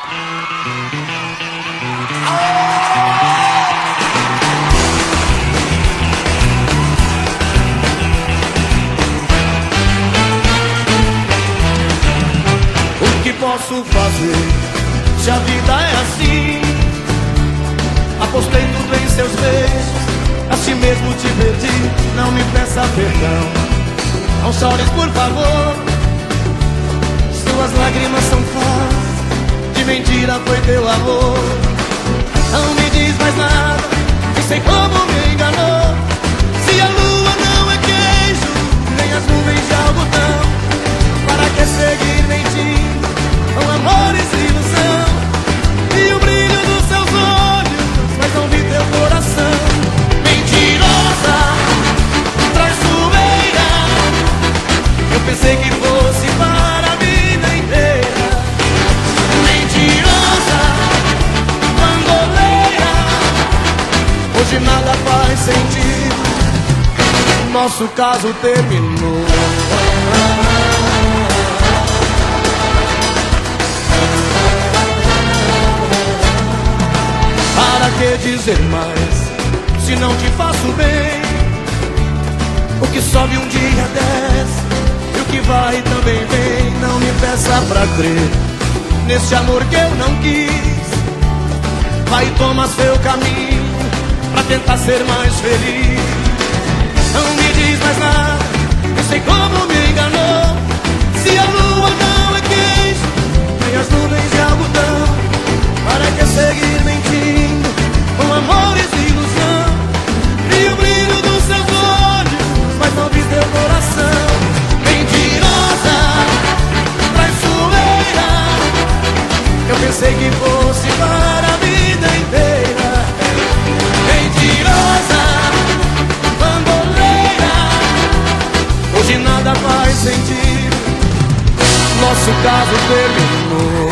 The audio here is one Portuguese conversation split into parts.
O que posso fazer se a vida é assim? Apostei tudo em seus beijos, a si mesmo te perdi. Não me peça perdão, não chores por favor. Suas lágrimas são falsas, de mentira foi teu amor. Não me diz mais nada, que sei como me enganou. Se a lua não é queijo, nem as nuvens de algodão, para que seguir mentindo com amores e ilusão? E o brilho dos seus olhos, mas não vi teu coração. Mentirosa, traiçoeira, eu pensei que fosse para a vida inteira. Mentirosa, bandoleira, hoje nada faz sentido, nosso caso terminou. Para que dizer mais, se não te faço bem? O que sobe um dia desce, e o que vai também vem. Não me peça pra crer nesse amor que eu não quis. Vai e toma seu caminho pra tentar ser mais feliz. Não me diz mais nada, eu sei como me enganou. Se a lua não é queijo, nem as nuvens de algodão, para que seguir mentindo com amores e ilusão? E o brilho dos seus olhos, mas não vi teu coração. Mentirosa, traiçoeira, eu pensei que fosse para a vida inteira. Mentirosa, bandoleira, hoje nada faz sentido, nosso caso terminou.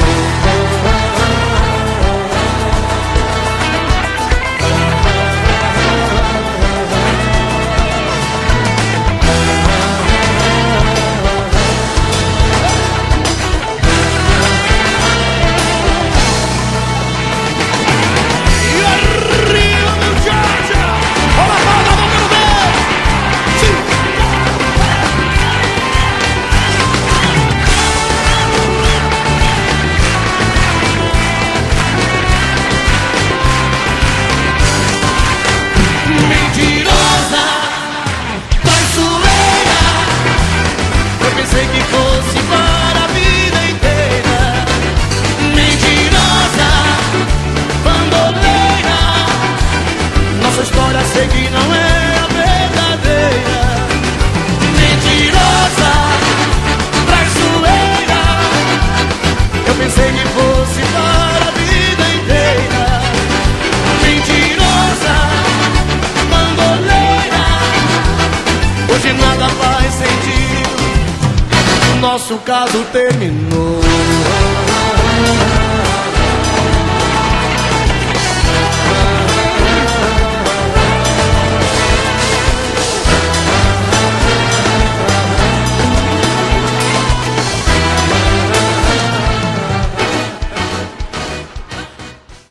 Sei que não é a verdadeira. Mentirosa, traiçoeira, eu pensei que fosse para a vida inteira. Mentirosa, bandoleira, hoje nada faz sentido, nosso caso terminou.